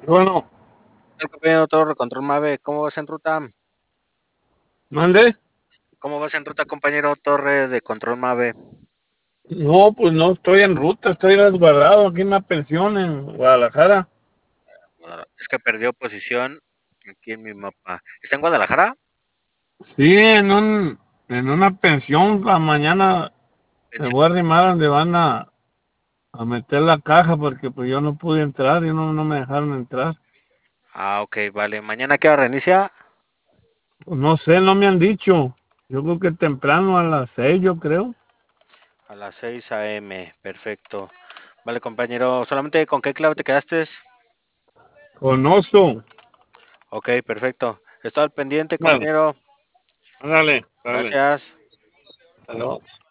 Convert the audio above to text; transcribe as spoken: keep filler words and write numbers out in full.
Bueno, El compañero Torre, Control Mave, ¿cómo vas en ruta? mande. ¿Cómo vas en ruta, compañero Torre de Control Mave? No, pues no estoy en ruta, estoy resguardado aquí en una pensión en Guadalajara. Ah, es que perdió posición aquí en mi mapa. ¿Está en Guadalajara? Sí, en un, en una pensión. La mañana me Pensión. voy a arrimar donde van a, a meter la caja porque pues yo no pude entrar y no, no me dejaron entrar. Ah, ok, vale. ¿Mañana qué hora reinicia? Pues no sé, no me han dicho. Yo creo que temprano a las seis, yo creo. A las seis a m. Perfecto. Vale, compañero. ¿Solamente con qué clave te quedaste? Con oso. Ok, perfecto. Estoy al pendiente, Dale, compañero. dale, dale. Gracias. Hasta luego.